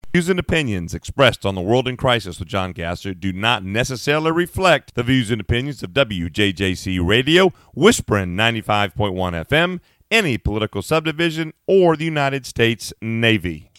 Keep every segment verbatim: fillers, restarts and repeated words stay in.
Views and opinions expressed on The World in Crisis with John Gasser do not necessarily reflect the views and opinions of W J J C Radio, Whispering ninety-five point one F M, any political subdivision, or the United States Navy.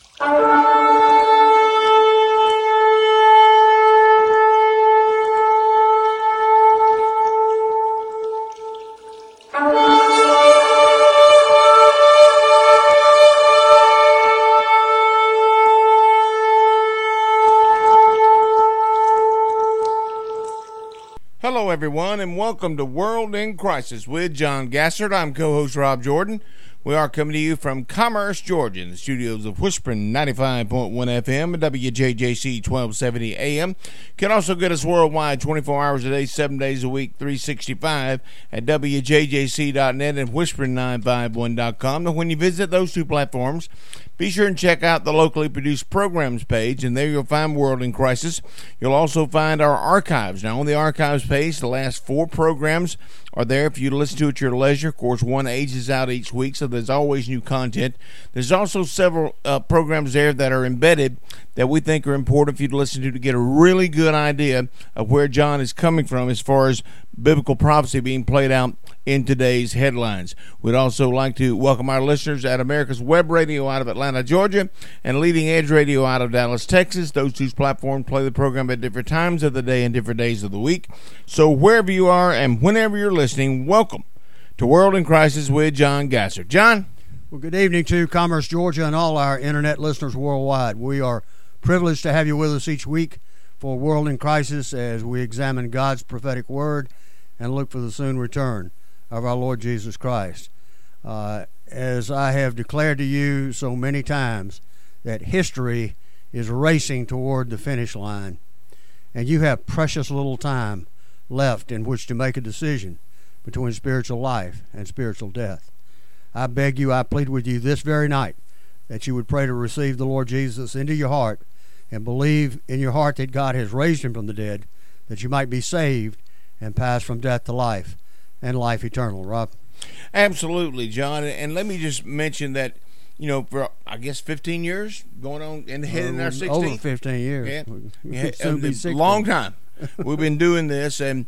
Hello, everyone, and welcome to World in Crisis with John Gassert. I'm co-host Rob Jordan. We are coming to you from Commerce, Georgia, in the studios of Whispering ninety-five point one F M and W J J C twelve seventy A M. You can also get us worldwide twenty-four hours a day, seven days a week, three sixty-five at W J J C dot net and Whispering nine five one dot com. Now, when you visit those two platforms, be sure and check out the locally produced programs page, and there you'll find World in Crisis. You'll also find our archives. Now, on the archives page, the last four programs are there for you to listen to at your leisure. Of course, one ages out each week, so there's always new content. There's also several uh, programs there that are embedded that we think are important for you to listen to to get a really good idea of where John is coming from as far as biblical prophecy being played out in today's headlines. We'd also like to welcome our listeners at America's Web Radio out of Atlanta, Georgia, and Leading Edge Radio out of Dallas, Texas. Those two platforms play the program at different times of the day and different days of the week. So wherever you are and whenever you're listening, welcome to World in Crisis with John Gasser. John? Well, good evening to Commerce, Georgia, and all our internet listeners worldwide. We are privileged to have you with us each week for World in Crisis as we examine God's prophetic word and look for the soon return of our Lord Jesus Christ. Uh, as I have declared to you so many times, that history is racing toward the finish line, and you have precious little time left in which to make a decision between spiritual life and spiritual death. I beg you, I plead with you this very night that you would pray to receive the Lord Jesus into your heart and believe in your heart that God has raised him from the dead, that you might be saved and pass from death to life and life eternal. Rob? Absolutely, John. And let me just mention that, you know, for, I guess, fifteen years, going on and heading uh, our sixteenth. Over fifteen years. Yeah, yeah a, a long time. We've been doing this, and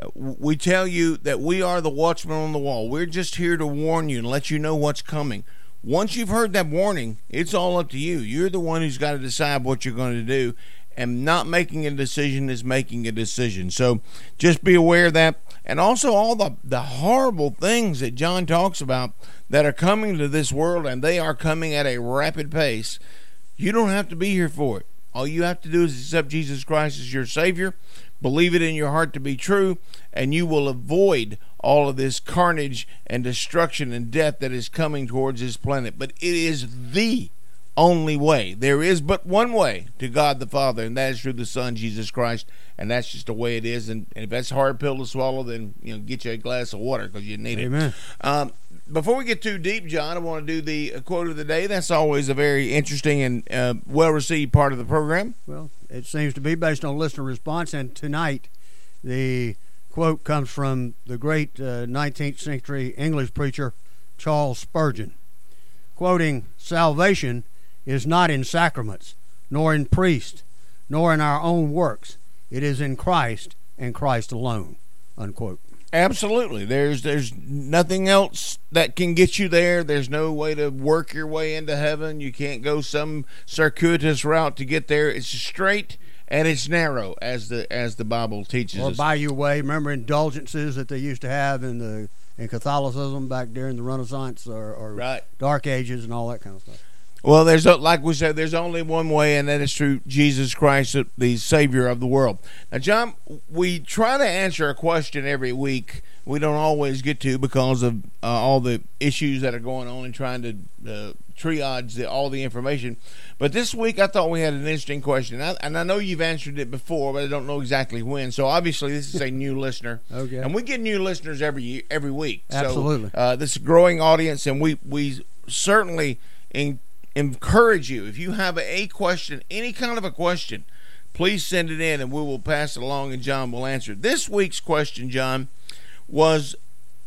we tell you that we are the watchmen on the wall. We're just here to warn you and let you know what's coming. Once you've heard that warning, it's all up to you. You're the one who's got to decide what you're going to do, and not making a decision is making a decision. So just be aware of that. And also all the, the horrible things that John talks about that are coming to this world, and they are coming at a rapid pace. You don't have to be here for it. All you have to do is accept Jesus Christ as your Savior, believe it in your heart to be true, and you will avoid all of this carnage and destruction and death that is coming towards this planet. But it is the only way. There is but one way to God the Father, and that is through the Son, Jesus Christ, and that's just the way it is. And, and if that's a hard pill to swallow, then, you know, get you a glass of water because you need Amen. it. Um, before we get too deep, John, I want to do the quote of the day. That's always a very interesting and uh, well-received part of the program. Well, it seems to be based on listener response, and tonight the quote comes from the great uh, nineteenth century English preacher Charles Spurgeon, quoting, "Salvation is not in sacraments, nor in priests, nor in our own works. It is in Christ and Christ alone," unquote. Absolutely. There's there's nothing else that can get you there. There's no way to work your way into heaven. You can't go some circuitous route to get there. It's straight and it's narrow, as the as the Bible teaches or us. Or by your way. Remember indulgences that they used to have in the in Catholicism back during the Renaissance or, or right. Dark Ages and all that kind of stuff. Well, there's a, like we said, there's only one way, and that is through Jesus Christ, the Savior of the world. Now, John, we try to answer a question every week. We don't always get to because of uh, all the issues that are going on and trying to uh, triage the, all the information. But this week, I thought we had an interesting question, I, and I know you've answered it before, but I don't know exactly when. So obviously, this is a new listener, okay. And we get new listeners every year, every week. Absolutely. So, uh, this is a growing audience, and we we certainly in. encourage you, if you have a question, any kind of a question, please send it in and we will pass it along and John will answer. This week's question, John, was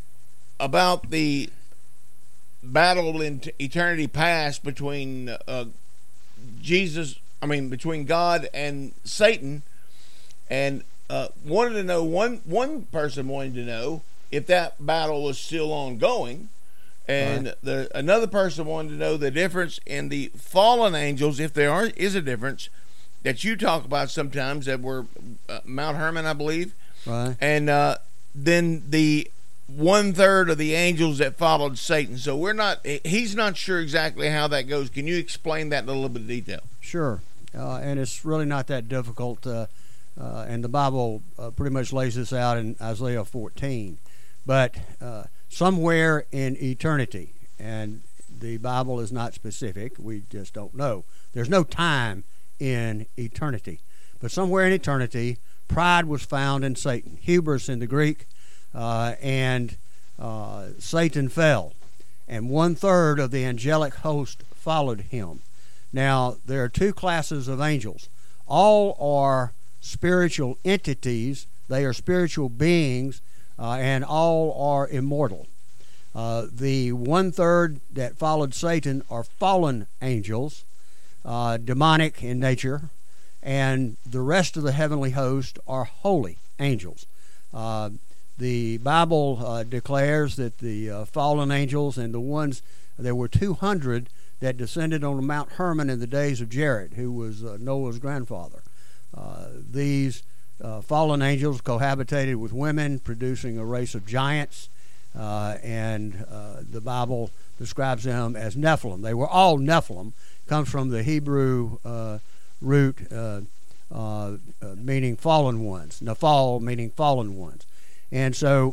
about the battle in eternity past between uh, Jesus I mean, between God and Satan, and uh, wanted to know one one person wanted to know if that battle was still ongoing, and Right. the another person wanted to know the difference in the fallen angels, if there are is a difference that you talk about sometimes, that were uh, Mount Hermon, I believe, Right. and uh, then the one third of the angels that followed Satan. So we're not. He's not sure exactly how that goes. Can you explain that in a little bit of detail? Sure. Uh, and it's really not that difficult. Uh, uh, and the Bible uh, pretty much lays this out in Isaiah fourteen. But uh, somewhere in eternity, and the Bible is not specific, we just don't know. There's no time in eternity. But somewhere in eternity, pride was found in Satan, hubris in the Greek, uh, and uh, Satan fell. And one third of the angelic host followed him. Now, there are two classes of angels. All are spiritual entities. They are spiritual beings, uh, and all are immortal. Uh, the one-third that followed Satan are fallen angels, uh, demonic in nature, and the rest of the heavenly host are holy angels. Uh, the Bible uh, declares that the uh, fallen angels and the ones, there were two hundred that descended on Mount Hermon in the days of Jared, who was uh, Noah's grandfather. Uh, these uh, fallen angels cohabitated with women, producing a race of giants, uh, and uh, the Bible describes them as Nephilim. They were all Nephilim, comes from the Hebrew uh, root uh, uh, uh, meaning fallen ones, Nephal meaning fallen ones. And so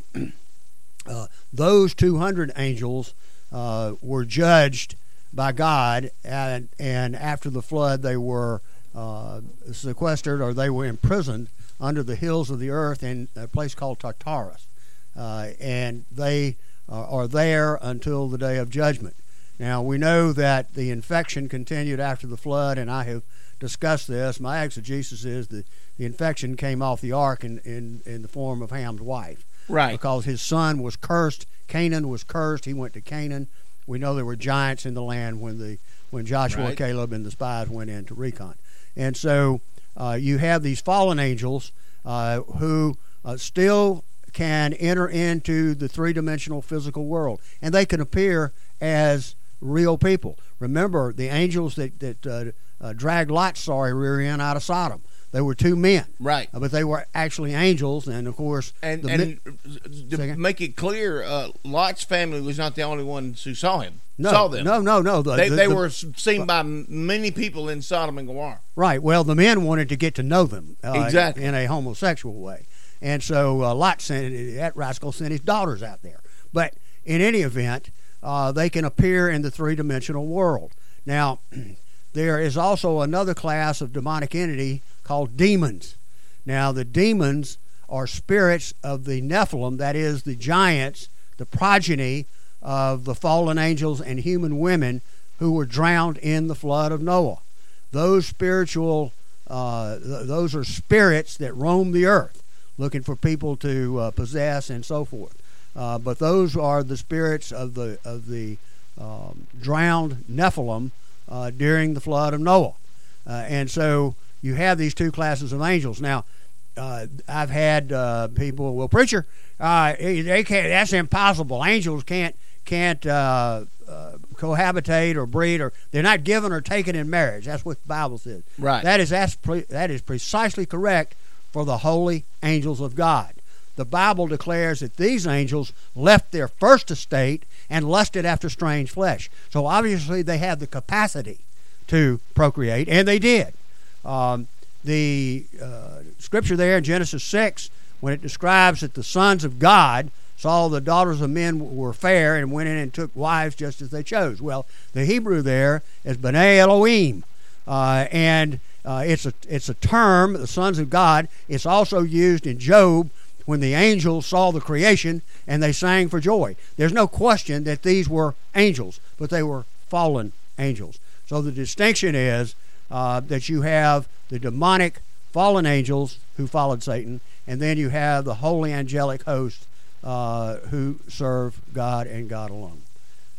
uh, those two hundred angels uh, were judged by God, and, and after the flood they were uh, sequestered, or they were imprisoned under the hills of the earth in a place called Tartarus, uh, and they uh, are there until the day of judgment. Now, we know that the infection continued after the flood, and I have discussed this. My exegesis is that the infection came off the ark in, in, in the form of Ham's wife, Right. because his son was cursed. Canaan was cursed. He went to Canaan. We know there were giants in the land when the when Joshua, Right. Caleb, and the spies went in to recon. And so uh, you have these fallen angels uh, who uh, still can enter into the three-dimensional physical world, and they can appear as real people. Remember the angels that that uh, uh, dragged Lot's sorry rear end out of Sodom. They were two men, Right. uh, but they were actually angels, and of course, And, the and mi- to Second. make it clear, uh, Lot's family was not the only ones who saw him. no, saw them. no, no, no. The, They, the- they the- were seen by m- many people in Sodom and Gomorrah. Right. Well, the men wanted to get to know them uh, Exactly. in a homosexual way, and so uh, Lot sent that rascal sent his daughters out there. But in any event, uh, they can appear in the three-dimensional world. Now, there is also another class of demonic entity called demons. Now, the demons are spirits of the Nephilim, that is, the giants, the progeny of the fallen angels and human women who were drowned in the flood of Noah. Those spiritual, uh, th- those are spirits that roam the earth, looking for people to uh, possess and so forth. Uh, but those are the spirits of the of the um, drowned Nephilim uh, during the flood of Noah, uh, and so you have these two classes of angels. Now, uh, I've had uh, people, well, preacher, uh, they can't. That's impossible. Angels can't can't uh, uh, cohabitate or breed, or they're not given or taken in marriage. That's what the Bible says. Right. That is that's pre, that is precisely correct for the holy angels of God. The Bible declares that these angels left their first estate and lusted after strange flesh. So obviously they have the capacity to procreate, and they did. Um, the uh, scripture there in Genesis six, when it describes that the sons of God saw the daughters of men were fair and went in and took wives just as they chose. Well, the Hebrew there is B'nai Elohim, uh, and uh, it's a it's a term, the sons of God. It's also used in Job when the angels saw the creation and they sang for joy. There's no question that these were angels, but they were fallen angels. So the distinction is uh, that you have the demonic fallen angels who followed Satan, and then you have the holy angelic host uh, who serve God and God alone.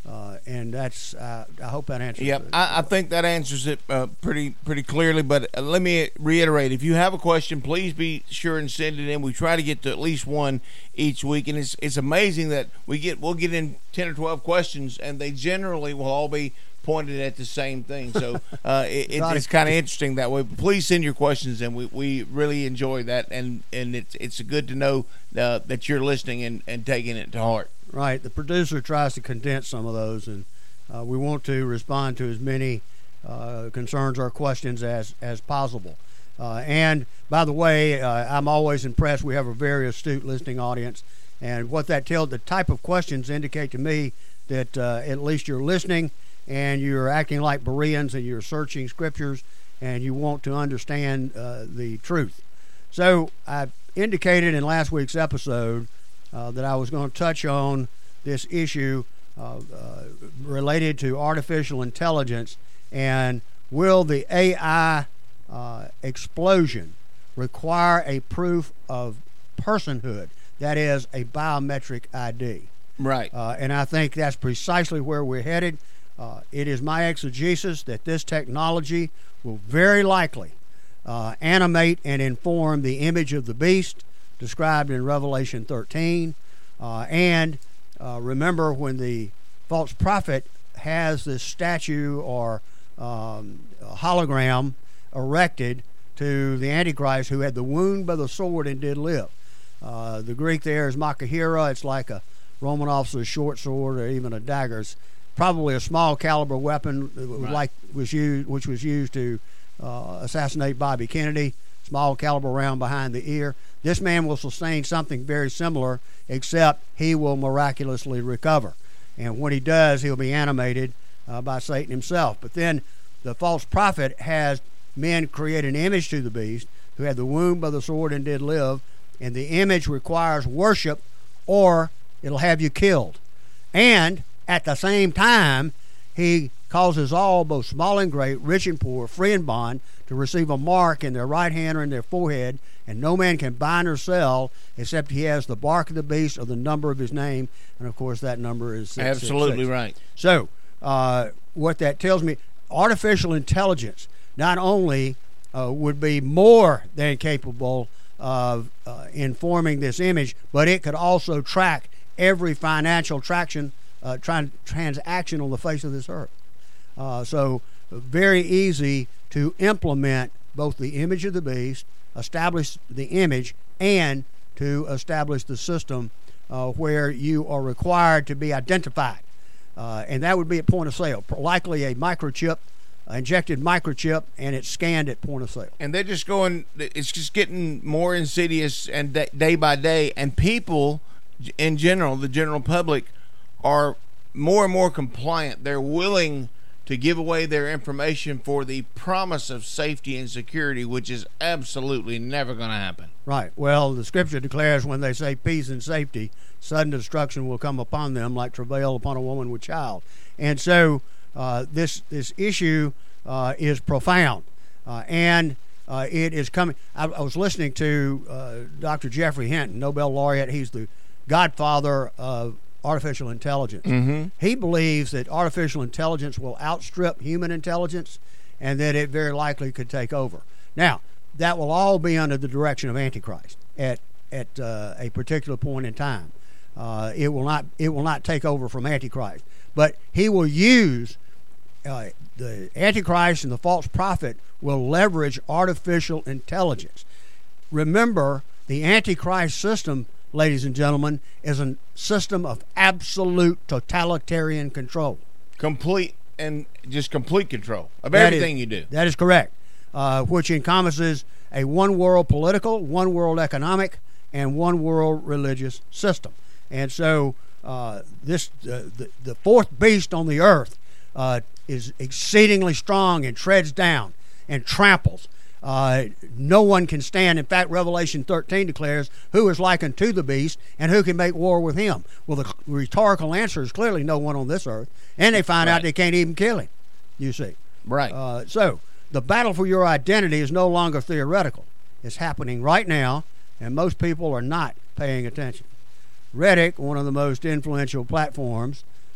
Uh, and that's, uh, I hope that answers Yep, it. I, I think that answers it uh, pretty pretty clearly. But uh, let me reiterate: if you have a question, please be sure and send it in. We try to get to at least one each week, and it's it's amazing that we get we'll get in ten or twelve questions, and they generally will all be pointed at the same thing. So uh, it, it, it's kind of interesting that way. But please send your questions, and we, we really enjoy that, and and it's it's good to know uh, that you're listening and, and taking it to heart. Right. The producer tries to condense some of those, and uh, we want to respond to as many uh, concerns or questions as, as possible. Uh, and, by the way, uh, I'm always impressed. We have a very astute listening audience, and what that tells, the type of questions indicate to me that uh, at least you're listening and you're acting like Bereans and you're searching scriptures and you want to understand uh, the truth. So I indicated in last week's episode Uh, that I was going to touch on this issue uh, uh, related to artificial intelligence, and will the A I uh, explosion require a proof of personhood, that is, a biometric I D? Right. Uh, and I think that's precisely where we're headed. Uh, it is my exegesis that this technology will very likely uh, animate and inform the image of the beast described in Revelation thirteen. Uh, and uh, remember, when the false prophet has this statue or um, hologram erected to the Antichrist, who had the wound by the sword and did live. Uh, the Greek there is makahira. It's like a Roman officer's short sword or even a dagger. It's probably a small caliber weapon, right. like was used, which was used to uh, assassinate Bobby Kennedy. Small caliber round behind the ear. This man will sustain something very similar, except he will miraculously recover. And when he does, he'll be animated uh, by Satan himself. But then the false prophet has men create an image to the beast who had the wound by the sword and did live, and the image requires worship or it'll have you killed. And at the same time, he causes all, both small and great, rich and poor, free and bond, to receive a mark in their right hand or in their forehead, and no man can bind or sell except he has the mark of the beast or the number of his name, and of course that number is six six six. Absolutely right. So uh, what that tells me, artificial intelligence not only uh, would be more than capable of uh, informing this image, but it could also track every financial traction, uh, tran- transaction on the face of this earth. Uh, so very easy to implement both the image of the beast, establish the image, and to establish the system uh, where you are required to be identified. Uh, and that would be at point of sale, likely a microchip, injected microchip, and it's scanned at point of sale. And they're just going, it's just getting more insidious and day, day by day. And people in general, the general public, are more and more compliant. They're willing to give away their information for the promise of safety and security, which is absolutely never going to happen. Right. Well, the scripture declares when they say peace and safety, sudden destruction will come upon them like travail upon a woman with child. And so uh, this this issue uh, is profound. Uh, and uh, it is coming. I, I was listening to uh, Doctor Jeffrey Hinton, Nobel laureate. He's the godfather of artificial intelligence. Mm-hmm. He believes that artificial intelligence will outstrip human intelligence and that it very likely could take over. Now, that will all be under the direction of Antichrist at at uh, a particular point in time. Uh, it will not it will not take over from Antichrist, but he will use uh, the Antichrist and the false prophet will leverage artificial intelligence. Remember, the Antichrist system, ladies and gentlemen, is a system of absolute totalitarian control. Complete and just complete control of That everything is, you do. That is correct, uh, which encompasses a one-world political, one-world economic, and one-world religious system. And so uh, this uh, the, the fourth beast on the earth uh, is exceedingly strong and treads down and tramples. Uh, no one can stand. In fact, Revelation thirteen declares, who is like unto the beast and who can make war with him? Well, the rhetorical answer is clearly no one on this earth. And they find right. out they can't even kill him, you see. Right. Uh, so the battle for your identity is no longer theoretical. It's happening right now, and most people are not paying attention. Reddit, one of the most influential platforms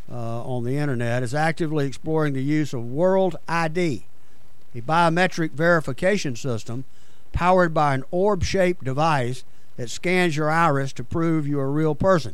uh, on the internet, is actively exploring the use of World I D, a biometric verification system powered by an orb-shaped device that scans your iris to prove you're a real person.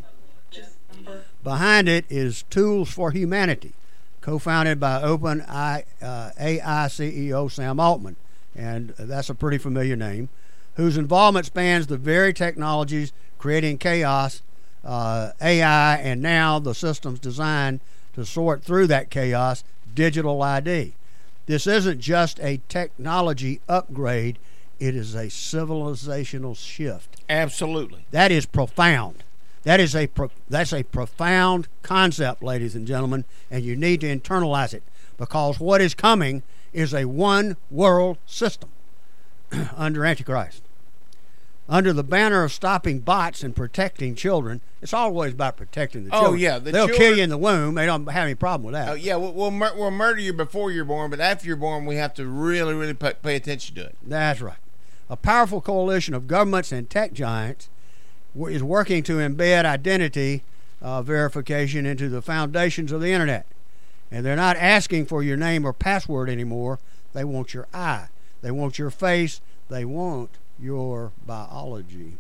Behind it is Tools for Humanity, co-founded by Open uh, A I C E O Sam Altman, and that's a pretty familiar name, whose involvement spans the very technologies creating chaos, uh, A I, and now the systems designed to sort through that chaos, digital I D. This isn't just a technology upgrade, it is a civilizational shift. Absolutely. That is profound. That is a pro- that's a profound concept, ladies and gentlemen, and you need to internalize it, because what is coming is a one world system under Antichrist. Under the banner of stopping bots and protecting children, it's always about protecting the children. Oh, yeah. The They'll children, kill you in the womb. They don't have any problem with that. Oh, yeah. We'll, we'll, mur- we'll murder you before you're born, but after you're born, we have to really, really pay, pay attention to it. That's right. A powerful coalition of governments and tech giants is working to embed identity uh, verification into the foundations of the internet. And they're not asking for your name or password anymore. They want your eye. They want your face. They want your biology.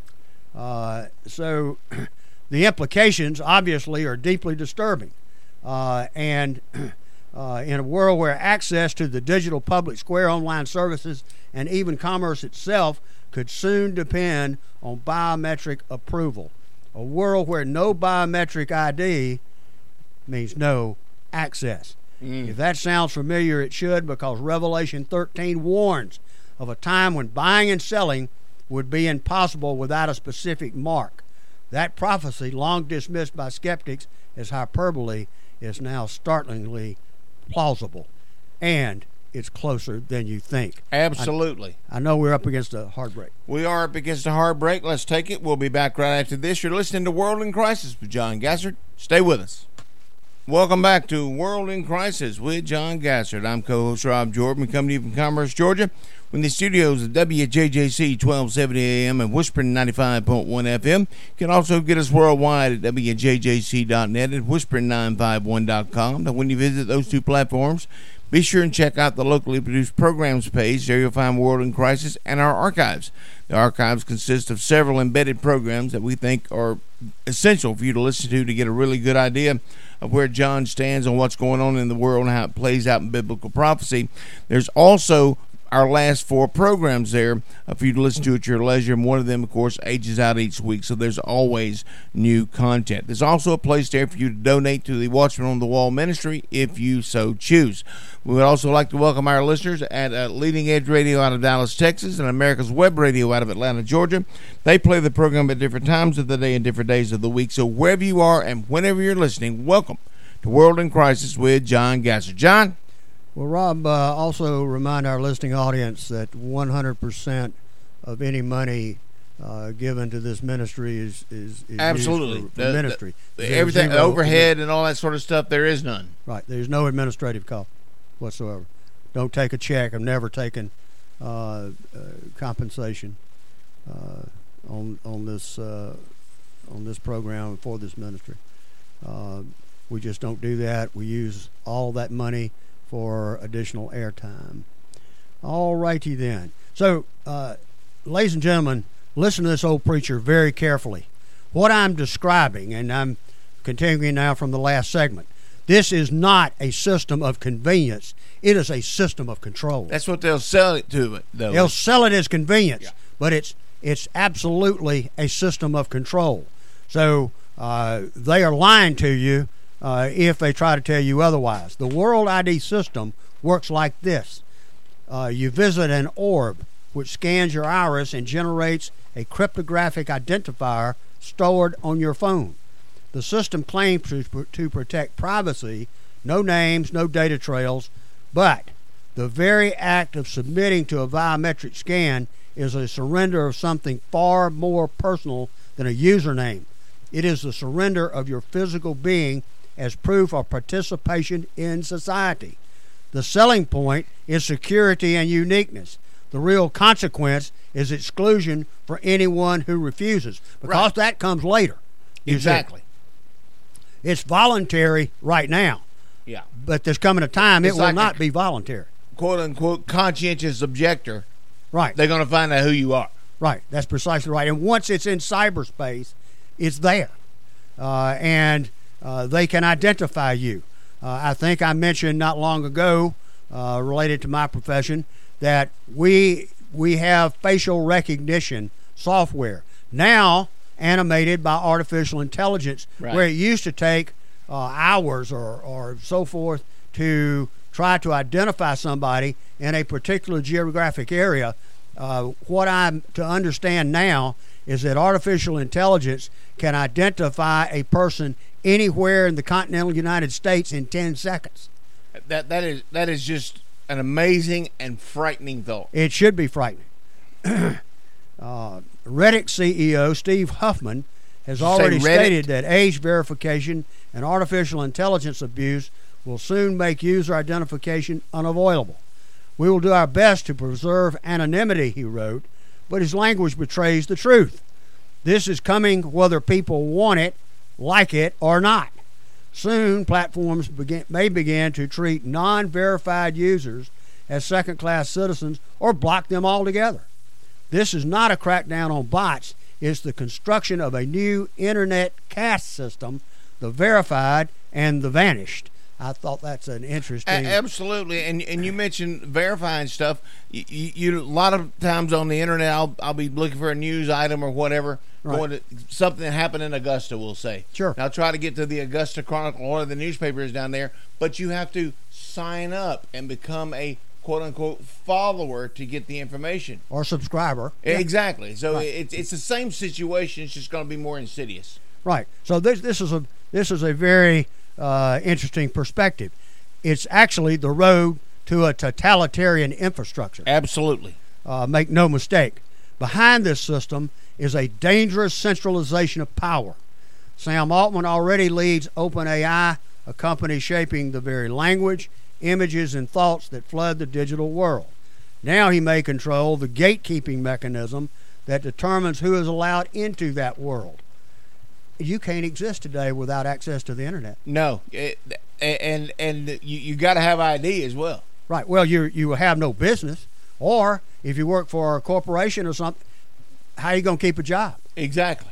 Uh, so the implications obviously are deeply disturbing. Uh, and uh, in a world where access to the digital public square, online services, and even commerce itself could soon depend on biometric approval. A world where no biometric I D means no access. Mm. If that sounds familiar, it should, because Revelation thirteen warns of a time when buying and selling would be impossible without a specific mark. That prophecy, long dismissed by skeptics as hyperbole, is now startlingly plausible. And it's closer than you think. Absolutely. I, I know we're up against a hard break. We are up against a hard break. Let's take it. We'll be back right after this. You're listening to World in Crisis with John Gassert. Stay with us. Welcome back to World in Crisis with John Gassert. I'm co-host Rob Jordan, coming to you from Commerce, Georgia, from the studios of W J J C twelve seventy A M and Whispering ninety-five point one F M. You can also get us worldwide at W J J C dot net and Whispering nine five one dot com. Now, when you visit those two platforms, be sure and check out the locally produced programs page. There you'll find World in Crisis and our archives. The archives consist of several embedded programs that we think are essential for you to listen to to get a really good idea of where John stands on what's going on in the world and how it plays out in biblical prophecy. There's also our last four programs there uh, for you to listen to at your leisure, and one of them, of course, ages out each week, so there's always new content. There's also a place there for you to donate to the Watchman on the Wall ministry if you so choose. We would also like to welcome our listeners at uh, Leading Edge Radio out of Dallas, Texas, and America's Web Radio out of Atlanta, Georgia. They play the program at different times of the day and different days of the week, so wherever you are and whenever you're listening, welcome to World in Crisis with John Gassert. John? Well, Rob, uh, also remind our listening audience that one hundred percent of any money uh, given to this ministry is, is, is absolutely used for, for the, ministry. The, everything, zero, overhead and all that sort of stuff, there is none. Right. There's no administrative cost whatsoever. Don't take a check. I've never taken uh, uh, compensation uh, on on this uh, on this program for this ministry. Uh, we just don't do that. We use all that money for additional airtime. All righty then. So, uh, ladies and gentlemen, listen to this old preacher very carefully. What I'm describing, and I'm continuing now from the last segment, this is not a system of convenience. It is a system of control. That's what they'll sell it to, though. They'll sell it as convenience, yeah. but it's it's absolutely a system of control. So uh, they are lying to you Uh, if they try to tell you otherwise. The World I D system works like this. Uh, you visit an orb which scans your iris and generates a cryptographic identifier stored on your phone. The system claims to, to protect privacy, no names, no data trails, but the very act of submitting to a biometric scan is a surrender of something far more personal than a username. It is the surrender of your physical being as proof of participation in society. The selling point is security and uniqueness. The real consequence is exclusion for anyone who refuses, because right. that comes later. Exactly. It's voluntary right now. Yeah. But there's coming a time It's it will like not a- be voluntary. Quote unquote conscientious objector. Right. They're going to find out who you are. Right. That's precisely right. And once it's in cyberspace, it's there. Uh, and uh, they can identify you. Uh, I think I mentioned not long ago, uh, related to my profession, that we we have facial recognition software now animated by artificial intelligence, Right. where it used to take uh, hours or, or so forth to try to identify somebody in a particular geographic area. Uh, what I'm to understand now is that artificial intelligence can identify a person anywhere in the continental United States in ten seconds. That that is that is just an amazing and frightening thought. It should be frightening. uh, Reddit C E O Steve Huffman has Did you say already Reddit? stated that age verification and artificial intelligence abuse will soon make user identification unavoidable. We will do our best to preserve anonymity, he wrote, but his language betrays the truth. This is coming whether people want it, like it, or not. Soon, platforms begin, may begin to treat non-verified users as second-class citizens or block them altogether. This is not a crackdown on bots. It's the construction of a new internet caste system, the verified and the vanished. I thought that's an interesting... A- absolutely, and and you mentioned verifying stuff. You, you, you a lot of times on the internet, I'll I'll be looking for a news item or whatever, Right. going to something that happened in Augusta. We'll say, Sure. And I'll try to get to the Augusta Chronicle or the newspapers down there, but you have to sign up and become a quote unquote follower to get the information. Or subscriber. Exactly. So Right. it's it's the same situation. It's just going to be more insidious. Right. So this this is a this is a very uh, interesting perspective. It's actually the road to a totalitarian infrastructure. Absolutely. Uh, make no mistake. Behind this system is a dangerous centralization of power. Sam Altman already leads OpenAI, a company shaping the very language, images, and thoughts that flood the digital world. Now he may control the gatekeeping mechanism that determines who is allowed into that world. You can't exist today without access to the internet. No, it, and and you you got to have I D as well. Right. Well, you you have no business, or if you work for a corporation or something, how are you going to keep a job? Exactly.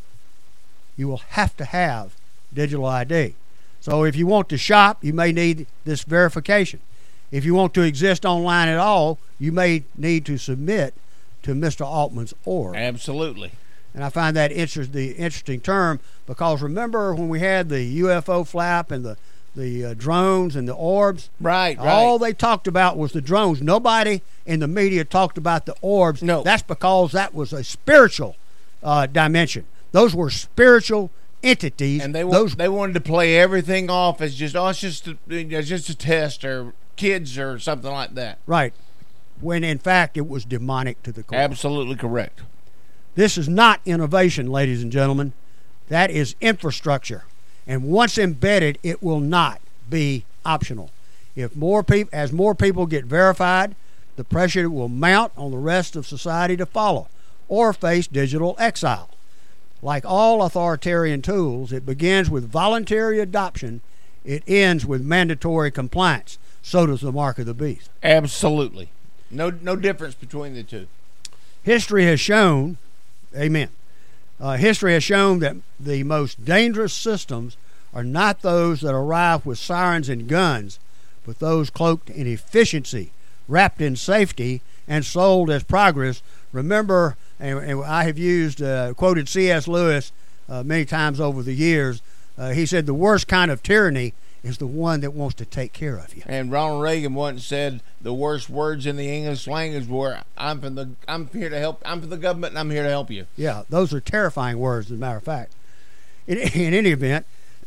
You will have to have digital I D. So if you want to shop, you may need this verification. If you want to exist online at all, you may need to submit to Mister Altman's orb. Absolutely. And I find that inter- the interesting term because remember when we had the U F O flap and the the uh, drones and the orbs? Right, right. All they talked about was the drones. Nobody in the media talked about the orbs. No. That's because that was a spiritual uh, dimension. Those were spiritual entities. And they wa- Those they wanted to play everything off as just oh, it's just a, it's just a test or kids or something like that. right. When in fact it was demonic to the core. Absolutely correct. This is not innovation, ladies and gentlemen. That is infrastructure. And once embedded, it will not be optional. If more people, as more people get verified, the pressure will mount on the rest of society to follow or face digital exile. Like all authoritarian tools, it begins with voluntary adoption. It ends with mandatory compliance. So does the mark of the beast. Absolutely. No no difference between the two. History has shown, amen, uh, history has shown that the most dangerous systems are not those that arrive with sirens and guns, but those cloaked in efficiency, wrapped in safety, and sold as progress. Remember, and, and I have used, uh, quoted C S Lewis uh, many times over the years. Uh, he said the worst kind of tyranny is the one that wants to take care of you. And Ronald Reagan once said the worst words in the English language were I'm from the I'm here to help I'm for the government and I'm here to help you. Yeah, those are terrifying words, as a matter of fact. In, in any event,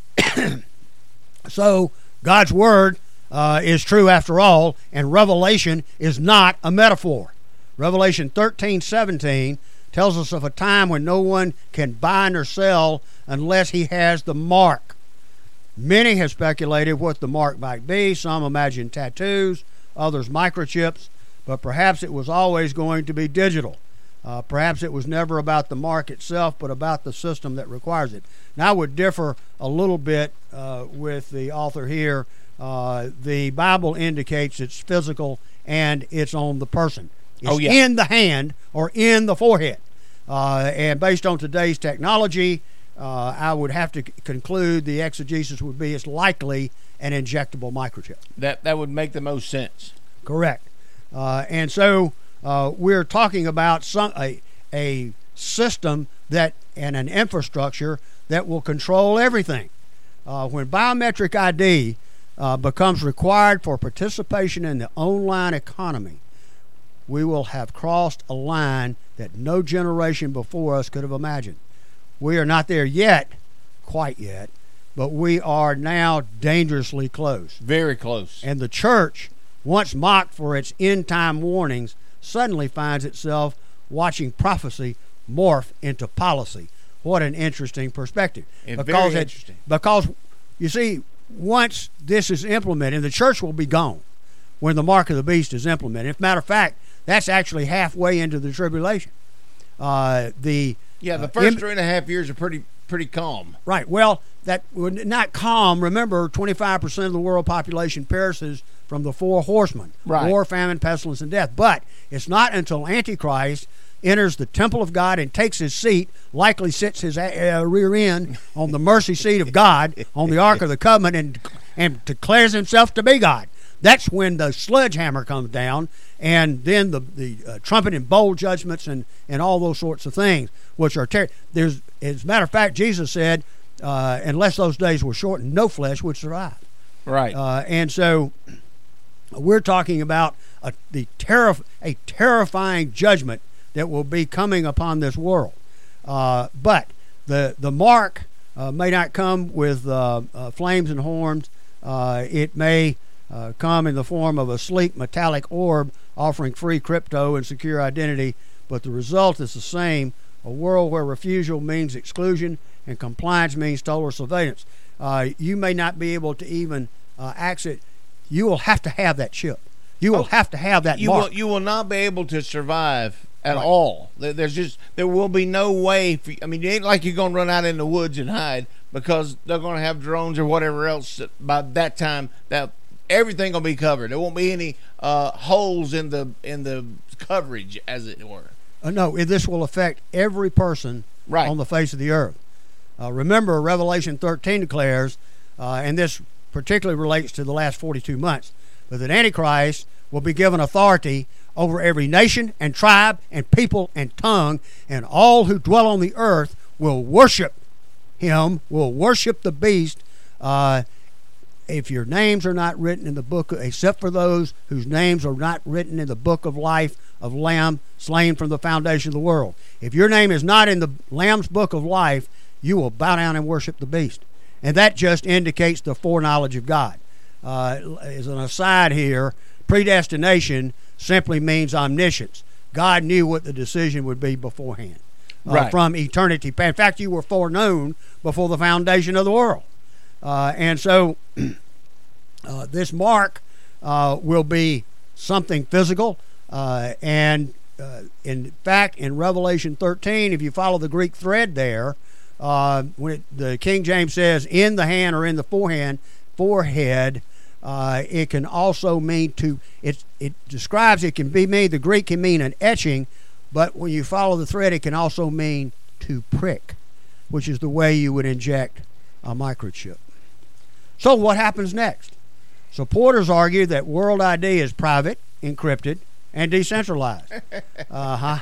so God's word uh, is true after all, and Revelation is not a metaphor. Revelation thirteen seventeen tells us of a time when no one can buy nor sell unless he has the mark. Many have speculated what the mark might be. Some imagine tattoos, others microchips, but perhaps it was always going to be digital. Uh, perhaps it was never about the mark itself, but about the system that requires it. Now, I would differ a little bit uh, with the author here. Uh, the Bible indicates it's physical and it's on the person. It's oh, yeah. in the hand or in the forehead. Uh, and based on today's technology, uh, I would have to c- conclude the exegesis would be it's likely an injectable microchip. That that would make the most sense. Correct. Uh, and so uh, we're talking about some a, a system that and an infrastructure that will control everything. Uh, when biometric I D uh, becomes required for participation in the online economy, we will have crossed a line that no generation before us could have imagined. We are not there yet, quite yet, but we are now dangerously close. Very close. And the church, once mocked for its end-time warnings, suddenly finds itself watching prophecy morph into policy. What an interesting perspective. And because very it, interesting. Because, you see, once this is implemented, the church will be gone when the mark of the beast is implemented. As a matter of fact, that's actually halfway into the tribulation. Uh, the yeah, the uh, first im- three and a half years are pretty pretty calm. Right. Well, that would not calm. Remember, twenty-five percent of the world population perishes from the four horsemen: right. war, famine, pestilence, and death. But it's not until Antichrist enters the temple of God and takes his seat, likely sits his uh, rear end on the mercy seat of God on the Ark of the Covenant, and and declares himself to be God. That's when the sledgehammer comes down, and then the the uh, trumpet and bowl judgments and, and all those sorts of things, which are ter- there's as a matter of fact, Jesus said, uh, unless those days were shortened, no flesh would survive. Right. Uh, and so we're talking about a the terri- a terrifying judgment that will be coming upon this world. Uh, but the the mark uh, may not come with uh, uh, flames and horns. Uh, it may Uh, come in the form of a sleek metallic orb offering free crypto and secure identity, but the result is the same: a world where refusal means exclusion and compliance means total surveillance. Uh, you may not be able to even uh, access. You will have to have that chip. You will Oh, have to have that you mark. will you will not be able to survive at Right. all. There- There's just there will be no way. For, I mean, it ain't like you're gonna run out in the woods and hide, because they're gonna have drones or whatever else by that time. That everything gonna be covered. There won't be any uh, holes in the in the coverage, as it were. Uh, no, this will affect every person Right. on the face of the earth. Uh, remember, Revelation thirteen declares, uh, and this particularly relates to the last forty-two months, but that Antichrist will be given authority over every nation and tribe and people and tongue, and all who dwell on the earth will worship him, will worship the beast. Uh, if your names are not written in the book, except for those whose names are not written in the book of life of Lamb slain from the foundation of the world. If your name is not in the Lamb's book of life, you will bow down and worship the beast. And that just indicates the foreknowledge of God. Uh, as an aside here, predestination simply means omniscience. God knew what the decision would be beforehand, uh, Right. from eternity. In fact, you were foreknown before the foundation of the world. Uh, and so uh, this mark uh, will be something physical. Uh, and uh, in fact, in Revelation thirteen, if you follow the Greek thread there, uh, when it, the King James says in the hand or in the forehand, forehead, uh, it can also mean to, it, it describes, it can be mean, the Greek can mean an etching, but when you follow the thread, it can also mean to prick, which is the way you would inject a microchip. So what happens next? Supporters argue that World I D is private, encrypted, and decentralized. Uh-huh.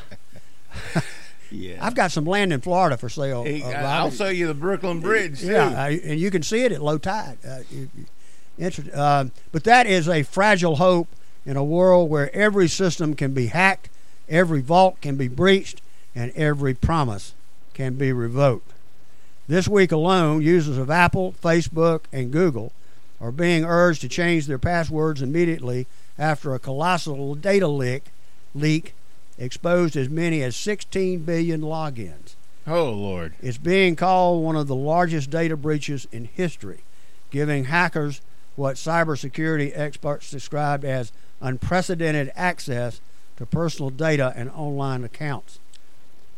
Yeah. I've got some land in Florida for sale. Hey, uh, I'll Robbie. show you the Brooklyn Bridge, too. Yeah, I, and you can see it at low tide. Uh, you, you, inter- uh, but that is a fragile hope in a world where every system can be hacked, every vault can be breached, and every promise can be revoked. This week alone, users of Apple, Facebook, and Google are being urged to change their passwords immediately after a colossal data leak, leak exposed as many as sixteen billion logins. Oh, Lord. It's being called one of the largest data breaches in history, giving hackers what cybersecurity experts described as unprecedented access to personal data and online accounts.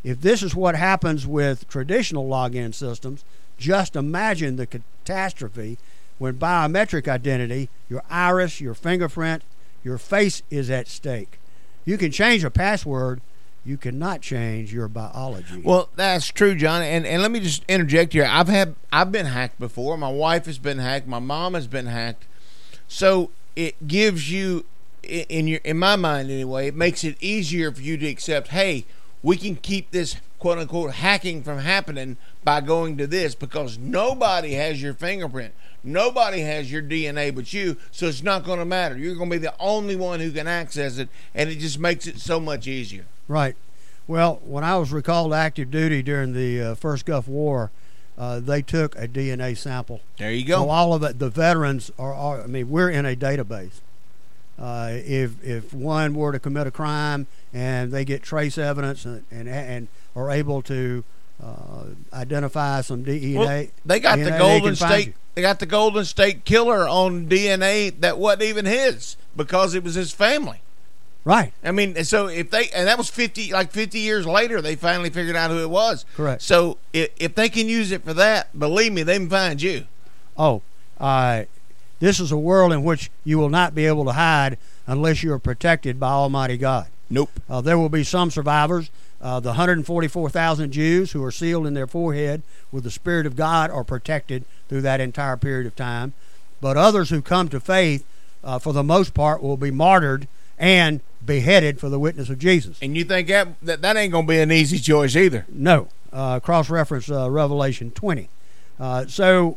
if this is what happens with traditional login systems, just imagine the catastrophe when biometric identity, your iris, your fingerprint, your face is at stake. You can change a password. You cannot change your biology. Well, that's true, John. And and let me just interject here. I've had I've been hacked before. My wife has been hacked. My mom has been hacked. So it gives you, in your in my mind anyway, it makes it easier for you to accept, hey, we can keep this quote unquote hacking from happening by going to this, because nobody has your fingerprint. Nobody has your D N A but you, so it's not going to matter. You're going to be the only one who can access it, and it just makes it so much easier. Right. Well, when I was recalled to active duty during the uh, first Gulf War, uh, they took a D N A sample. There you go. So all of it, the veterans are, are I mean, we're in a database. Uh, if if one were to commit a crime and they get trace evidence and and, and are able to uh, identify some D N A, well, they got D N A, the Golden they State. They got the Golden State Killer on D N A that wasn't even his, because it was his family. Right. I mean, so if they, and that was fifty, like fifty years later, they finally figured out who it was. Correct. So if, if they can use it for that, believe me, they can find you. Oh, uh, this is a world in which you will not be able to hide unless you are protected by Almighty God. Nope. Uh, there will be some survivors. Uh, the one hundred forty-four thousand Jews who are sealed in their forehead with the Spirit of God are protected through that entire period of time. But others who come to faith, uh, for the most part, will be martyred and beheaded for the witness of Jesus. And you think that that, that ain't going to be an easy choice either? No. Uh, cross-reference uh, Revelation twenty. Uh, so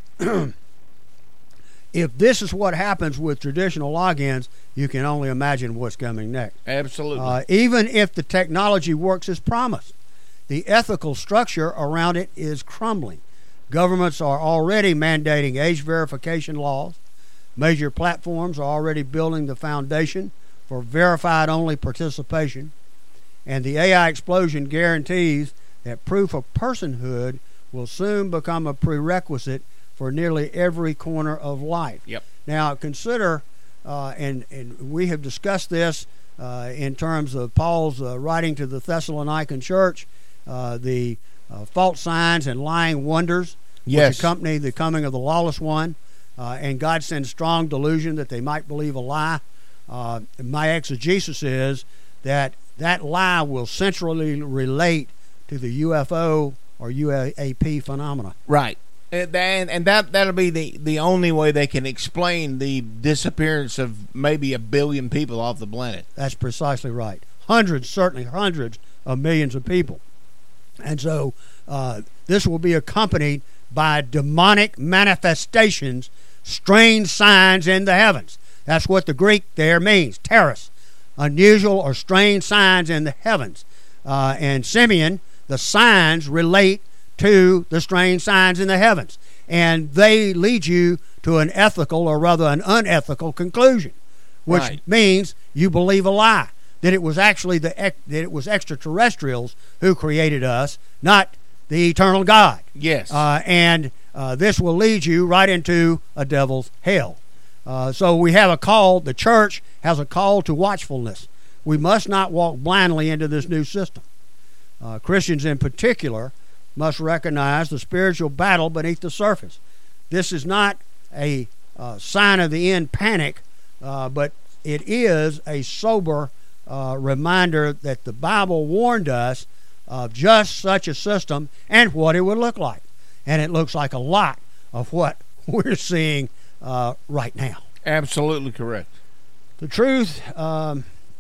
if this is what happens with traditional logins, you can only imagine what's coming next. Absolutely. Uh, even if the technology works as promised, the ethical structure around it is crumbling. Governments are already mandating age verification laws. Major platforms are already building the foundation for verified-only participation. And the A I explosion guarantees that proof of personhood will soon become a prerequisite for nearly every corner of life. Yep. Now, consider, uh, and, and we have discussed this uh, in terms of Paul's uh, writing to the Thessalonican church, uh, the uh, false signs and lying wonders yes. which accompany the coming of the lawless one, uh, and God sends strong delusion that they might believe a lie. Uh, my exegesis is that that lie will centrally relate to the U F O or U A P phenomena. Right. And, and that, that'll be the, the only way they can explain the disappearance of maybe a billion people off the planet. That's precisely right. Hundreds, certainly hundreds of millions of people. And so uh, this will be accompanied by demonic manifestations, strange signs in the heavens. That's what the Greek there means, teros, unusual or strange signs in the heavens. Uh, and Simeon, the signs relate to the strange signs in the heavens, and they lead you to an ethical, or rather an unethical conclusion, which right. means you believe a lie, that it was actually the that it was extraterrestrials who created us, not the eternal God. Yes. Uh, and uh, this will lead you right into a devil's hell. Uh, so we have a call, the church has a call to watchfulness. We must not walk blindly into this new system. Uh, Christians in particular must recognize the spiritual battle beneath the surface. This is not a uh, sign of the end panic, uh, but it is a sober uh, reminder that the Bible warned us of just such a system and what it would look like. And it looks like a lot of what we're seeing uh, right now. Absolutely correct. The truth, um,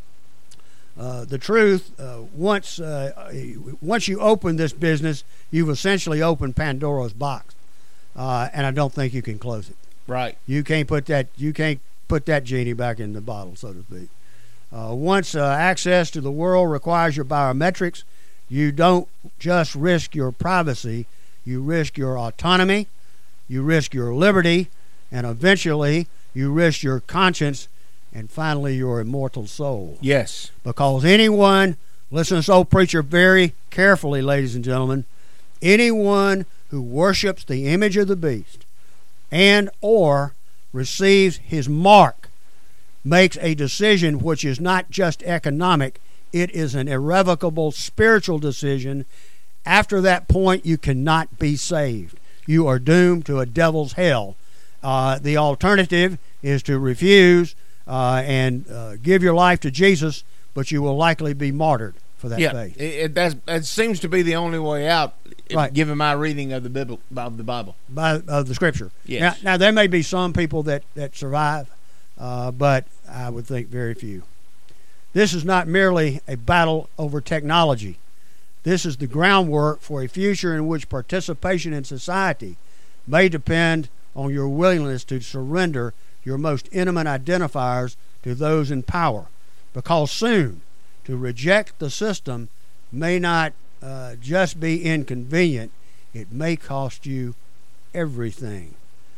uh, the truth. Uh, once, uh, once you open this business, you've essentially opened Pandora's box, uh, and I don't think you can close it. Right. You can't put that. You can't put that genie back in the bottle, so to speak. Uh, once uh, access to the world requires your biometrics, you don't just risk your privacy. You risk your autonomy. You risk your liberty, and eventually you risk your conscience, and finally your immortal soul. Yes. Because anyone, listen to this old preacher very carefully, ladies and gentlemen, anyone who worships the image of the beast and or receives his mark makes a decision which is not just economic, It is an irrevocable spiritual decision. After that point, you cannot be saved. You are doomed to a devil's hell. Uh, the alternative is to refuse uh, and uh, give your life to Jesus, but you will likely be martyred for that yeah, faith. It, it, that's, that seems to be the only way out, Right. given my reading of the Bible. Of the Bible. By of the Scripture. Yes. Now, now, there may be some people that, that survive, uh, but I would think very few. This is not merely a battle over technology. This is the groundwork for a future in which participation in society may depend on your willingness to surrender your most intimate identifiers to those in power. Because soon, to reject the system may not uh, just be inconvenient, it may cost you everything.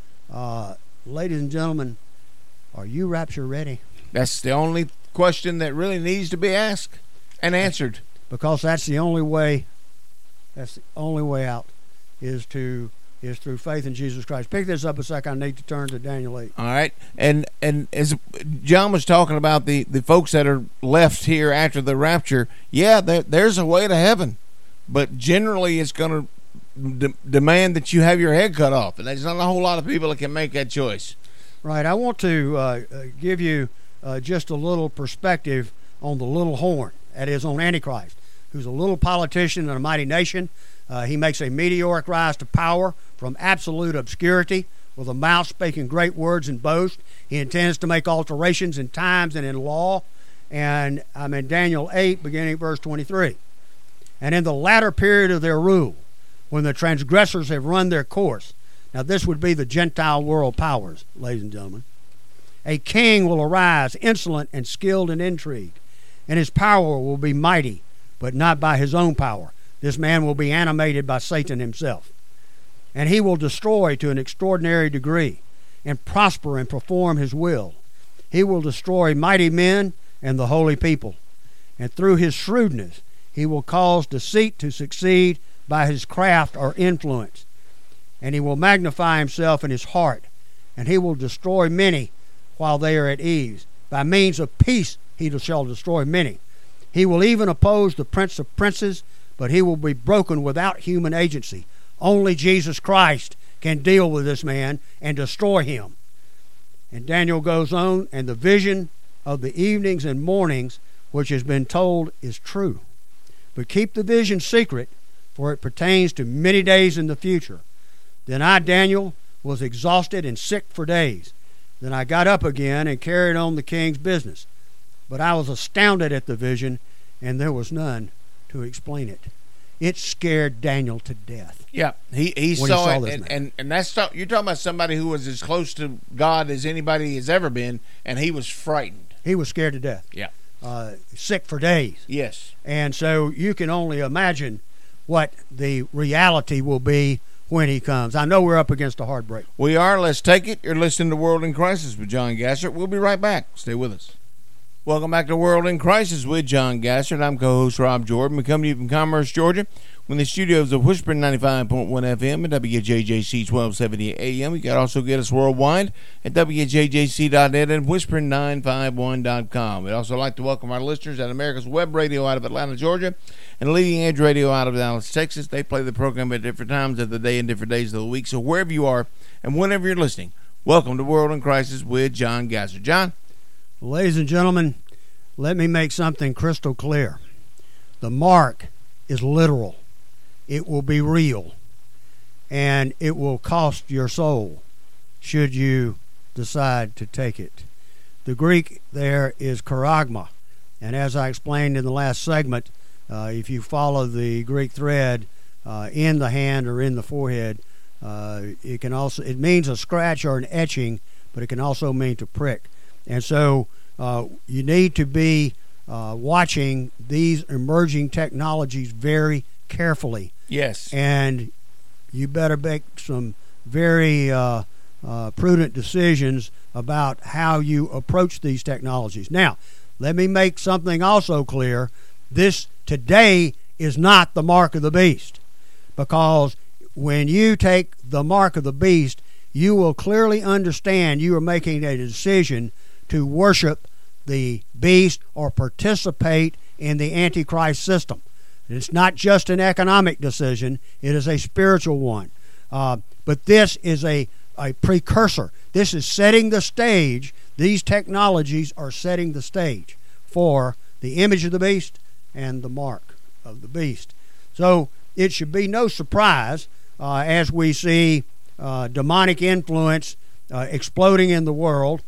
Uh, ladies and gentlemen, are you rapture ready? That's the only question that really needs to be asked and answered. Because that's the only way. That's the only way out, is to is through faith in Jesus Christ. Pick this up a second. I need to turn to Daniel eight. All right, and and as John was talking about the, the folks that are left here after the rapture, yeah, there, there's a way to heaven, but generally it's going to de- demand that you have your head cut off, and there's not a whole lot of people that can make that choice. Right. I want to uh, give you uh, just a little perspective on the little horn. That is, on Antichrist, who's a little politician in a mighty nation. Uh, he makes a meteoric rise to power from absolute obscurity, with a mouth speaking great words and boast. He intends to make alterations in times and in law. And I'm in Daniel eight, beginning at verse twenty-three. And in the latter period of their rule, when the transgressors have run their course, now this would be the Gentile world powers, ladies and gentlemen, a king will arise, insolent and skilled in intrigue, and his power will be mighty, but not by his own power. This man will be animated by Satan himself. And he will destroy to an extraordinary degree, and prosper and perform his will. He will destroy mighty men and the holy people. And through his shrewdness, he will cause deceit to succeed by his craft or influence. And he will magnify himself in his heart, and he will destroy many while they are at ease. By means of peace he shall destroy many. He will even oppose the prince of princes, but he will be broken without human agency. Only Jesus Christ can deal with this man and destroy him. And Daniel goes on, and the vision of the evenings and mornings which has been told is true. But keep the vision secret, for it pertains to many days in the future. Then I, Daniel, was exhausted and sick for days. Then I got up again and carried on the king's business. But I was astounded at the vision, and there was none to explain it. It scared Daniel to death. Yeah, he, he when saw, he saw it, this and, man. and and that's you're talking about somebody who was as close to God as anybody has ever been, and he was frightened. He was scared to death. Yeah, uh, sick for days. Yes, and so you can only imagine what the reality will be when he comes. I know we're up against a hard break. We are. Let's take it. You're listening to World in Crisis with John Gassert. We'll be right back. Stay with us. Welcome back to World in Crisis with John Gassert. I'm co-host Rob Jordan. We come to you from Commerce, Georgia, from the studios of Whispering ninety-five point one F M and W J J C twelve seventy A M. You can also get us worldwide at W J J C dot net and Whispering nine five one dot com. We'd also like to welcome our listeners at America's Web Radio out of Atlanta, Georgia, and Leading Edge Radio out of Dallas, Texas. They play the program at different times of the day and different days of the week. So wherever you are and whenever you're listening, welcome to World in Crisis with John Gassert. John? Ladies and gentlemen, let me make something crystal clear. The mark is literal. It will be real. And it will cost your soul should you decide to take it. The Greek there is charagma. And as I explained in the last segment, uh, if you follow the Greek thread uh, in the hand or in the forehead, uh, it can also it means a scratch or an etching, but it can also mean to prick. And so uh, you need to be uh, watching these emerging technologies very carefully. Yes. And you better make some very uh, uh, prudent decisions about how you approach these technologies. Now, let me make something also clear. This today is not the mark of the beast, because when you take the mark of the beast, you will clearly understand you are making a decision to worship the beast or participate in the Antichrist system. It's not just an economic decision, it is a spiritual one. Uh, but this is a, a precursor. This is setting the stage. These technologies are setting the stage for the image of the beast and the mark of the beast. So it should be no surprise uh, as we see uh, demonic influence uh, exploding in the world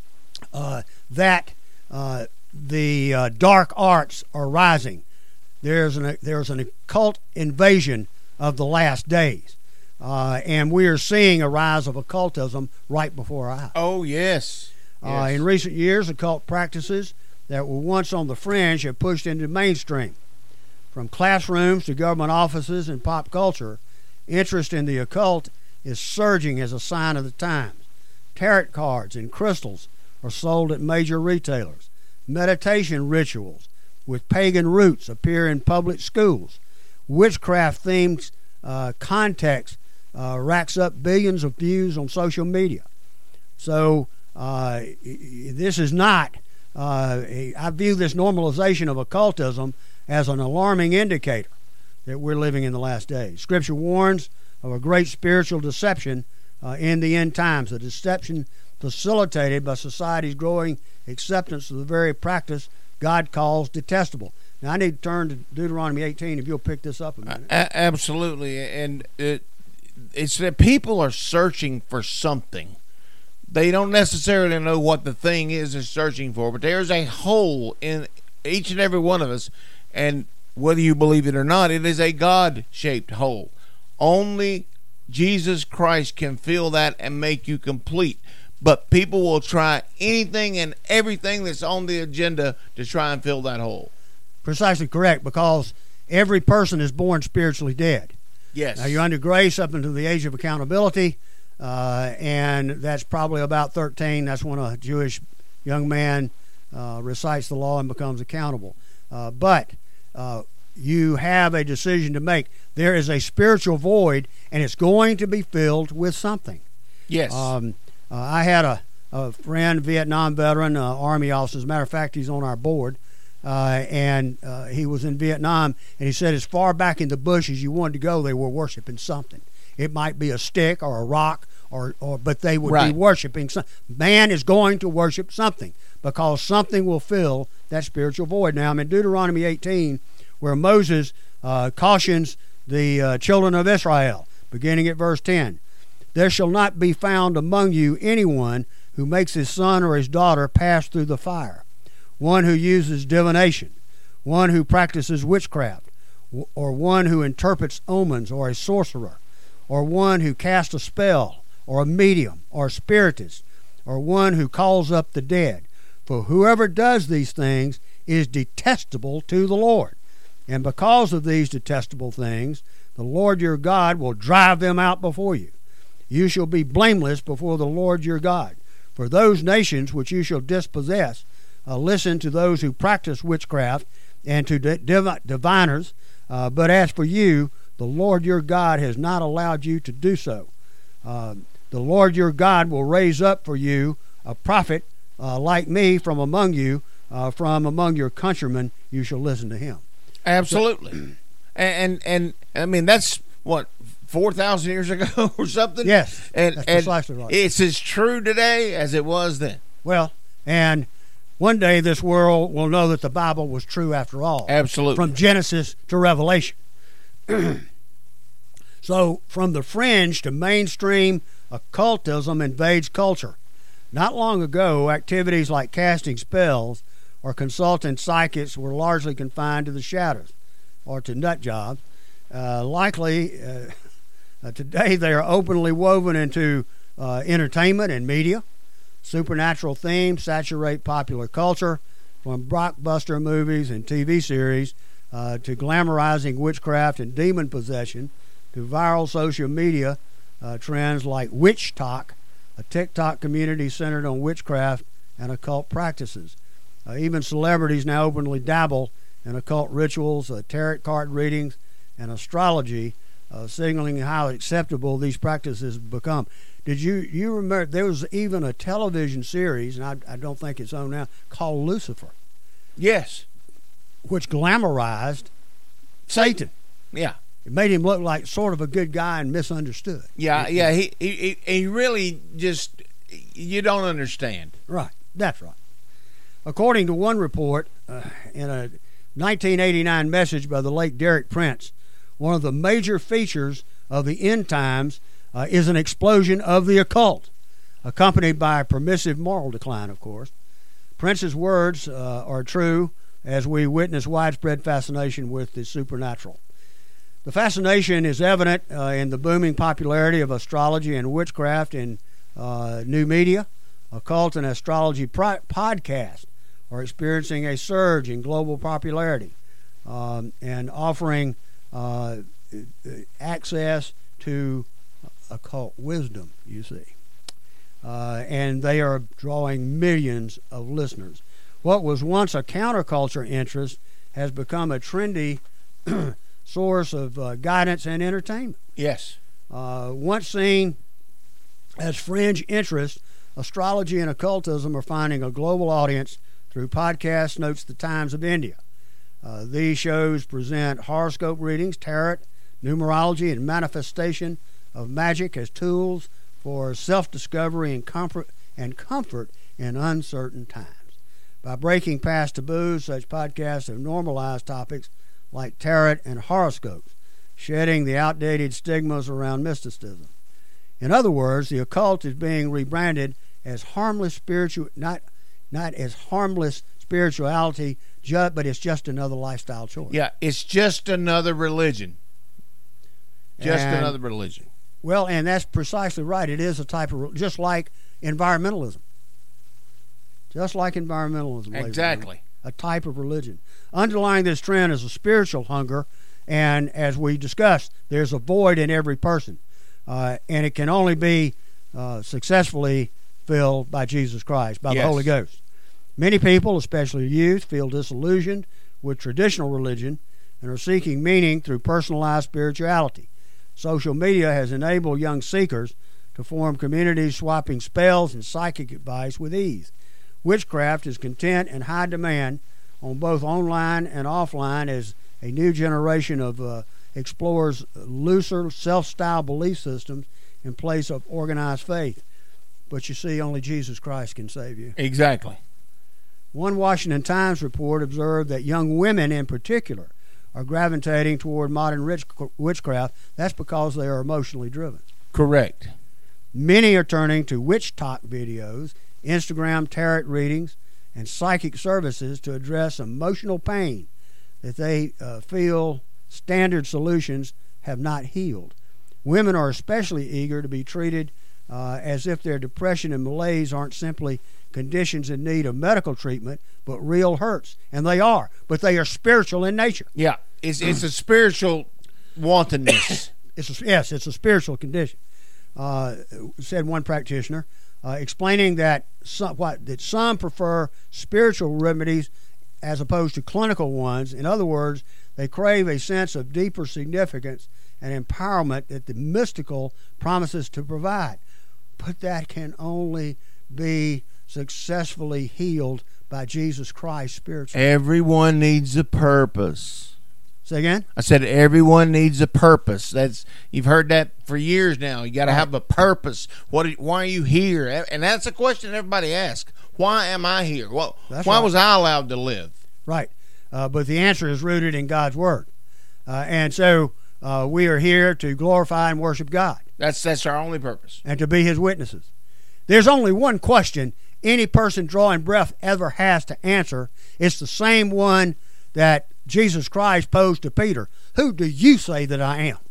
uh, that uh, the uh, dark arts are rising. There's an there's an occult invasion of the last days, uh, and we are seeing a rise of occultism right before our eyes. Oh yes. Uh, yes. In recent years, occult practices that were once on the fringe have pushed into the mainstream. From classrooms to government offices and pop culture, interest in the occult is surging as a sign of the times. Tarot cards and crystals are sold at major retailers. Meditation rituals with pagan roots appear in public schools. Witchcraft-themed uh, context uh, racks up billions of views on social media. So uh, this is not, uh, a, I view this normalization of occultism as an alarming indicator that we're living in the last days. Scripture warns of a great spiritual deception uh, in the end times, a deception facilitated by society's growing acceptance of the very practice God calls detestable. Now, I need to turn to Deuteronomy eighteen, if you'll pick this up a minute. A- absolutely. And it, it's that people are searching for something. They don't necessarily know what the thing is they're searching for, but there's a hole in each and every one of us, and whether you believe it or not, it is a God-shaped hole. Only Jesus Christ can fill that and make you complete. But people will try anything and everything that's on the agenda to try and fill that hole. Precisely correct, because every person is born spiritually dead. Yes. Now, you're under grace up until the age of accountability, uh, and that's probably about thirteen. That's when a Jewish young man uh, recites the law and becomes accountable. Uh, but uh, you have a decision to make. There is a spiritual void, and it's going to be filled with something. Yes. Um, uh, I had a, a friend, Vietnam veteran, uh, Army officer. As a matter of fact, he's on our board. Uh, and uh, he was in Vietnam, and he said as far back in the bush as you wanted to go, they were worshiping something. It might be a stick or a rock, or, or but they would right. be worshiping something. Man is going to worship something, because something will fill that spiritual void. Now, I'm in Deuteronomy eighteen, where Moses uh, cautions the uh, children of Israel, beginning at verse ten. There shall not be found among you anyone who makes his son or his daughter pass through the fire, one who uses divination, one who practices witchcraft, or one who interprets omens, or a sorcerer, or one who casts a spell, or a medium, or a spiritist, or one who calls up the dead. For whoever does these things is detestable to the Lord. And because of these detestable things, the Lord your God will drive them out before you. You shall be blameless before the Lord your God. For those nations which you shall dispossess, uh, listen to those who practice witchcraft and to div- diviners. Uh, but as for you, the Lord your God has not allowed you to do so. Uh, the Lord your God will raise up for you a prophet uh, like me from among you, uh, from among your countrymen. You shall listen to him. Absolutely. So, and, and and I mean, that's what, four thousand years ago or something? Yes, and, that's and precisely right. It's as true today as it was then. Well, and one day this world will know that the Bible was true after all. Absolutely. From Genesis to Revelation. So, from the fringe to mainstream, occultism invades culture. Not long ago, activities like casting spells or consulting psychics were largely confined to the shadows or to nut jobs. Uh, likely, uh, uh, today they are openly woven into uh, entertainment and media. Supernatural themes saturate popular culture, from blockbuster movies and T V series uh, to glamorizing witchcraft and demon possession, to viral social media uh, trends like Witch Talk, a TikTok community centered on witchcraft and occult practices. Uh, even celebrities now openly dabble in occult rituals, uh, tarot card readings, and astrology, uh, signaling how acceptable these practices have become. Did you you remember there was even a television series, and I, I don't think it's on now, called Lucifer? Yes. which glamorized Satan. Yeah. It made him look like sort of a good guy and misunderstood. Yeah, yeah. He, he, he really just, you don't understand. Right. That's right. According to one report, uh, in a nineteen eighty-nine message by the late Derek Prince, one of the major features of the end times uh, is an explosion of the occult, accompanied by a permissive moral decline, of course. Prince's words uh, are true as we witness widespread fascination with the supernatural. The fascination is evident uh, in the booming popularity of astrology and witchcraft in uh, new media. Occult and astrology pro- podcasts are experiencing a surge in global popularity um, and offering uh, access to occult wisdom, you see. Uh, and they are drawing millions of listeners. What was once a counterculture interest has become a trendy source of uh, guidance and entertainment. Yes. Uh, once seen as fringe interest, astrology and occultism are finding a global audience through podcasts, notes the Times of India. Uh, these shows present horoscope readings, tarot, numerology, and manifestation of magic as tools for self-discovery and comfort and comfort in uncertain times. By breaking past taboos, such podcasts have normalized topics like tarot and horoscopes, shedding the outdated stigmas around mysticism. In other words, the occult is being rebranded as harmless spiritual, not not as harmless spirituality, ju- but it's just another lifestyle choice. Yeah, it's just another religion. Just And- another religion. Well, and that's precisely right. It is a type of, just like environmentalism. Just like environmentalism. ladies and Exactly. gentlemen. A type of religion. Underlying this trend is a spiritual hunger, and as we discussed, there's a void in every person, uh, and it can only be uh, successfully filled by Jesus Christ, by Yes. the Holy Ghost. Many people, especially youth, feel disillusioned with traditional religion and are seeking meaning through personalized spirituality. Social media has enabled young seekers to form communities swapping spells and psychic advice with ease. Witchcraft is content and high demand on both online and offline as a new generation of uh, explores looser self-styled belief systems in place of organized faith. But you see, only Jesus Christ can save you. Exactly. One Washington Times report observed that young women in particular are gravitating toward modern rich, witchcraft. That's because they are emotionally driven. Correct. Many are turning to witch talk videos, Instagram tarot readings, and psychic services to address emotional pain that they uh, feel standard solutions have not healed. Women are especially eager to be treated uh, as if their depression and malaise aren't simply conditions in need of medical treatment, but real hurts. And they are, but they are spiritual in nature. Yeah, it's it's a spiritual wantonness. It's a, yes, it's a spiritual condition. Uh, said one practitioner, uh, explaining that some, what that some prefer spiritual remedies as opposed to clinical ones. In other words, they crave a sense of deeper significance and empowerment that the mystical promises to provide. But that can only be successfully healed by Jesus Christ spiritually. Everyone needs a purpose. Say again? I said everyone needs a purpose. That's you've heard that for years now. You got to have a purpose. What? Why are you here? And that's a question everybody asks. Why am I here? Well, That's why right. was I allowed to live? Right. Uh, but the answer is rooted in God's Word. Uh, and so uh, we are here to glorify and worship God That's that's our only purpose. and to be His witnesses. There's only one question any person drawing breath ever has to answer. It's the same one that Jesus Christ posed to Peter. Who do you say that I am?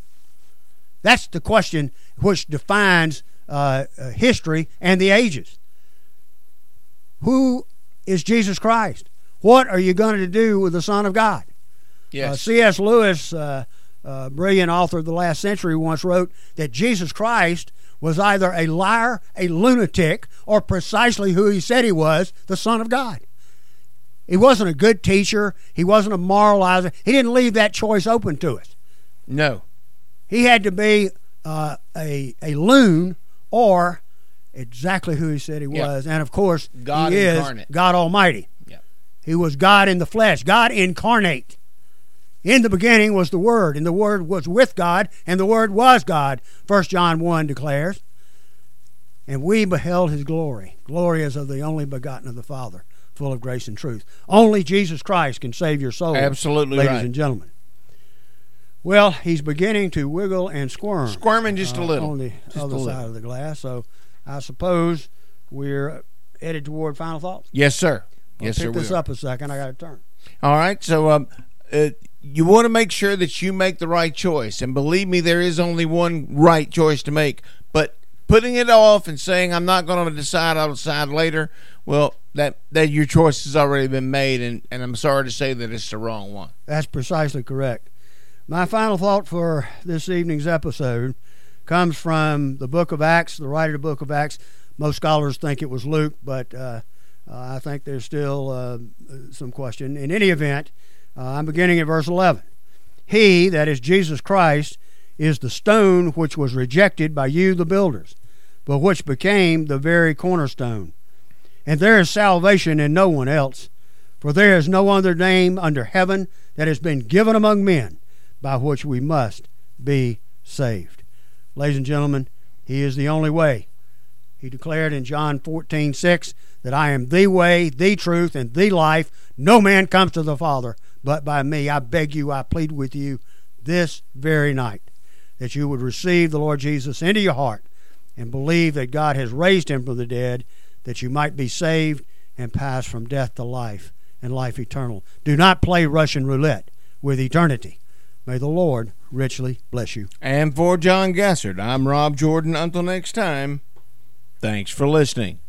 That's the question which defines uh, uh, history and the ages. Who is Jesus Christ? What are you going to do with the Son of God? Yes. Uh, C S Lewis, uh, uh, brilliant author of the last century, once wrote that Jesus Christ was either a liar, a lunatic, or precisely who he said he was, the Son of God. He wasn't a good teacher. He wasn't a moralizer. He didn't leave that choice open to us. No. He had to be uh, a, a loon or exactly who he said he Yeah. was. And, of course, God he is incarnate. God Almighty. Yeah. He was God in the flesh, God incarnate. In the beginning was the Word, and the Word was with God, and the Word was God, First John one declares. And we beheld his glory. Glory as of the only begotten of the Father, full of grace and truth. Only Jesus Christ can save your soul. Absolutely ladies right. and gentlemen. Well, he's beginning to wiggle and squirm. Squirming just a uh, little. on the just other side little. of the glass. So I suppose we're headed toward final thoughts. Yes, sir. I'll Yes, pick sir. this we are. up a second. I got to turn. All right. So um, uh, you want to make sure that you make the right choice. And believe me, there is only one right choice to make. But putting it off and saying, I'm not going to decide, I'll decide later, well, that, that your choice has already been made. And, and I'm sorry to say that it's the wrong one. That's precisely correct. My final thought for this evening's episode comes from the book of Acts, the writer of the book of Acts. Most scholars think it was Luke, but uh, uh, I think there's still uh, some question. In any event, uh, I'm beginning at verse eleven. He, that is Jesus Christ, is the stone which was rejected by you, the builders, but which became the very cornerstone. And there is salvation in no one else, for there is no other name under heaven that has been given among men by which we must be saved. Ladies and gentlemen, he is the only way. He declared in John fourteen six that I am the way, the truth, and the life. No man comes to the Father but by me. I beg you, I plead with you this very night that you would receive the Lord Jesus into your heart and believe that God has raised him from the dead, that you might be saved and pass from death to life and life eternal. Do not play Russian roulette with eternity. May the Lord richly bless you. And for John Gassert, I'm Rob Jordan. Until next time, thanks for listening.